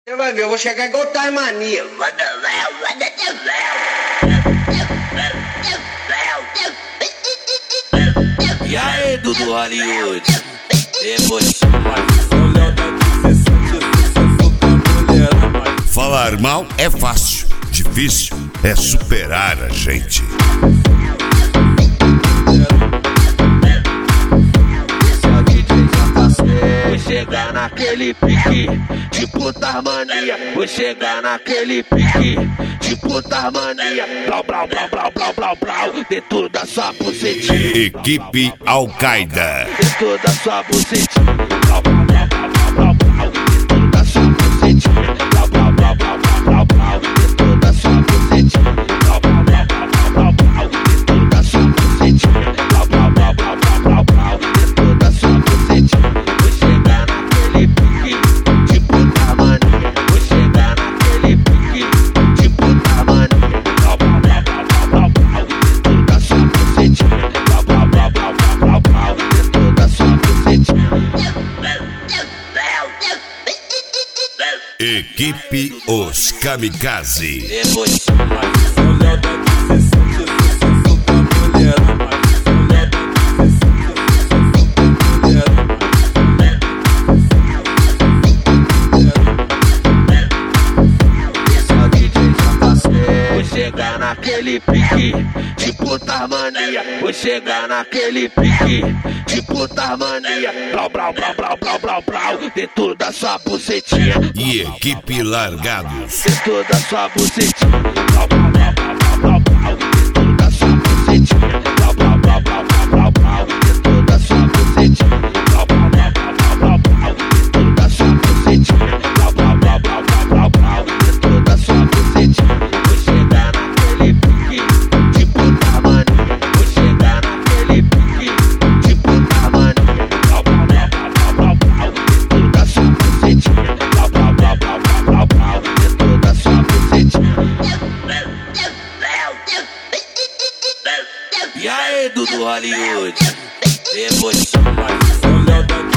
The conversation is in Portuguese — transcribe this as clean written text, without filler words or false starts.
Você vai ver, eu vou chegar igual Taimania. E aí, Dudu Hollywood? Depois Falar mal é fácil, difícil é superar a gente. vou chegar naquele pique, tipo Tarmania. Vou chegar naquele pique, tipo Tarmania. Blau, blau, blau, blau, blau, blau, blau, dentro da sua bucetinha. Equipe Al-Qaeda. Dentro da sua bucetinha. Blau, blau, blau, blau, blau, blau, dentro da sua bucetinha. Blau, blau, blau, blau, blau, blau, dentro da sua bucetinha. Blau, blau, blau, blau, blau, blau, dentro da sua bucetinha. Blau, blau, blau, blau, blau, blau, dentro da sua bucetinha. Vou chegar naquele pique, tipo Tarmania. Vou chegar naquele pique, tipo Tarmania. Blau, blau, blau, blau, blau, blau, dentro da sua bucetinha. Blau, blau, blau, blau, blau, blau, dentro da sua bucetinha. Equipe Os Kamikaze. Depois vou chegar naquele pique, tipo Tarmania. Vou chegar naquele pique, tipo Tarmania. Blau, blau, blau, blau, blau, blau, blau, dentro da sua bucetinha. E Equipe Largados. Dentro da sua bucetinha. Blau, blau, blau, blau, blau, blau, dentro da sua bucetinha. Blau, blau, blau, blau, blau, blau, dentro da sua bucetinha. Blau, blau, blau, blau, blau, blau, dentro da sua bucetinha. Blau, blau, blau, blau, blau, blau, dentro da sua bucetinha. Vou chegar naquele pique, tipo Tarmania. Vou chegar naquele pique, tipo Tarmania. Blau, blau, blau, blau, blau, blau, dentro da sua bucetinha. Blau, blau, blau, blau, blau, blau, dentro da sua bucetinha. E aí, Dudu Hollywood? Depois